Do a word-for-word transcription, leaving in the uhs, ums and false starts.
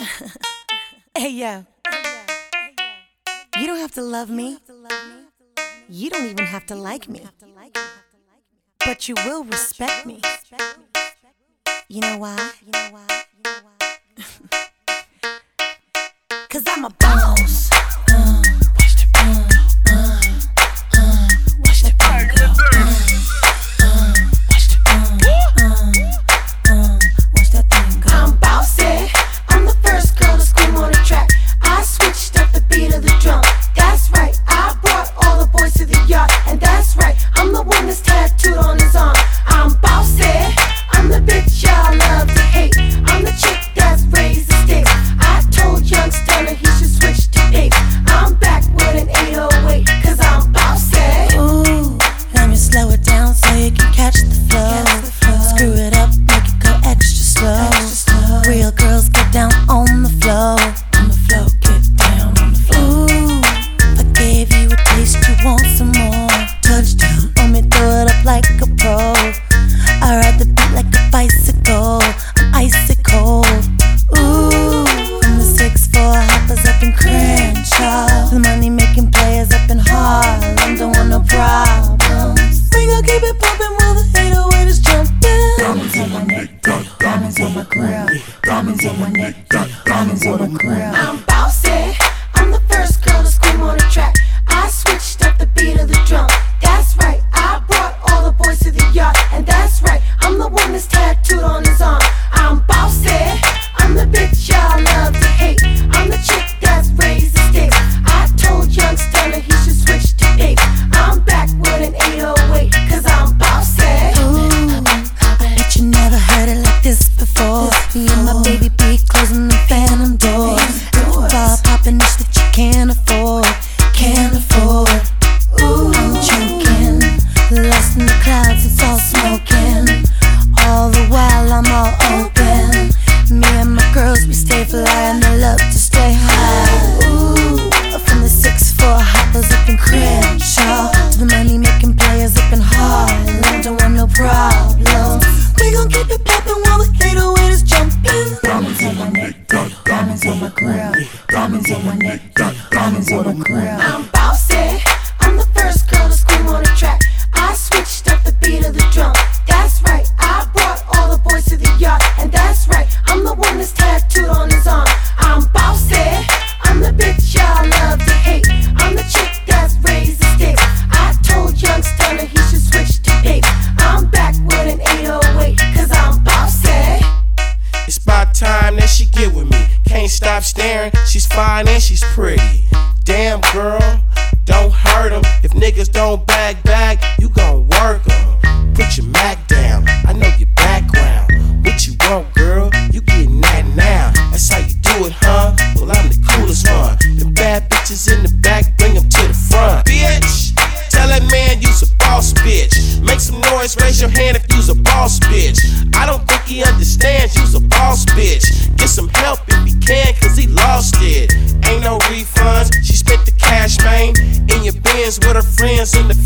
Hey yo, you don't have to love me. You don't even have to like me. But you will respect me. You know why? Cause I'm a boss. Diamonds on my neck, diamonds on my crown. I'm bossy, I'm the first girl to scream on the track. I switched up the beat of the drum. That's right, I brought all the boys to the yard. And that's right, I'm the one that's tattooed on his arm. I'm bossy, I'm the bitch y'all love to hate. I'm the chick that's raised the stakes. I told young Stunner he should switch to eight. I'm back with an eight oh eight, cause I'm bossy. Ooh, I bet you never heard it like this before. Me and my baby be closing the phantom doors. Bar popping this that you can't afford, can't afford. Ooh, I'm choking, lost in the clouds, it's all smoking. All the while I'm all open. Me and my girls, we stay fly and they love to stay high. Ooh, from the six four hoppers up in Crenshaw to the money making players up in Harlem. Don't want no problems. We gon' keep it poppin' while the eight oh eight is jumpin'. Diamonds on my neck, diamonds on my crown. Diamonds on my neck, diamonds on my crown. I'm bossy, I'm the first girl to scream on the track. I switched up the beat of the drum. That's right, I brought all the boys to the yard. And that's right, I'm the one that's tattooed on his arm. I'm bossy, I'm the bitch y'all love to hate. I'm the chick that's raised the stakes. I told young Stunner he should switch to eight. I'm back with an eight oh eight, cause I'm bossy. It's about time that she get with me. Can't stop staring, she's fine and she's pretty. Damn girl, don't hurt 'em. If niggas don't bag bag, you gon' work 'em. Put your Mac down, I know your background. What you want, girl? You getting that now. That's how you do it, huh? Well, I'm the coolest one. Them bad bitches in the back, bring 'em to the front. Bitch, tell that man you's a boss bitch. Make some noise, raise your hand if you's a boss bitch. I don't think he understands you's a boss bitch. Get some help if he can, cause he lost it. Ain't no refunds, she spent the cash, man. In your Benz with her friends in the